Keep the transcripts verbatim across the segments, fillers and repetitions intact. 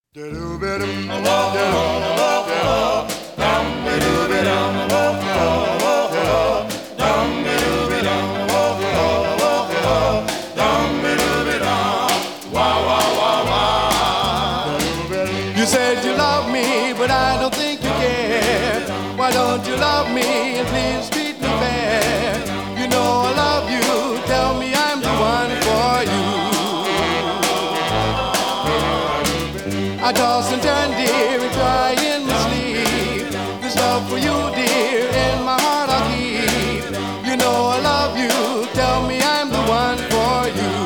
You said you love me, but I don't think you care. Why don't you love me and please treat me fair? You know I love you, tell me I'm the one for you. I toss and turn, dear, and try in my sleep. This love for you, dear, in my heart I'll keep. You know I love you, tell me I'm the one for you.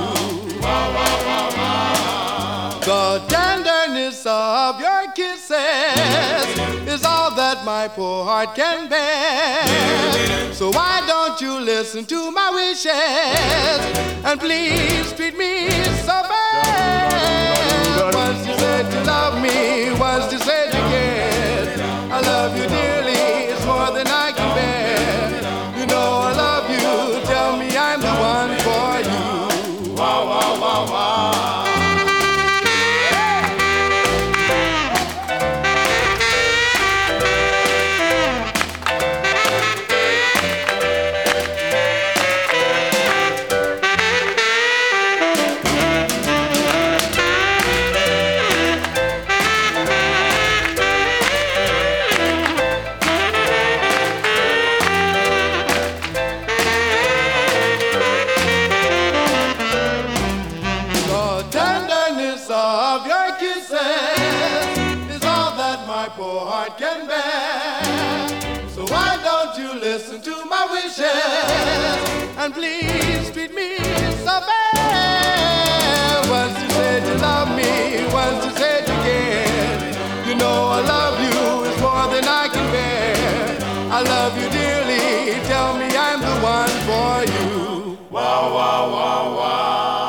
The tenderness of your kisses is all that my poor heart can bear. So why don't you listen to my wishes and please treat me so bad? Once you said you love me, once you said you cared. I love you dearly, it's more than I can bear. You know I love you, tell me I'm the one for you. Wow, wow, wow, wow. Of your kisses is all that my poor heart can bear. So why don't you listen to my wishes and please treat me so fair? Once you said you love me, once you said you cared. You know I love you, it's more than I can bear. I love you dearly, tell me I'm the one for you. Wow, wow, wow, wow.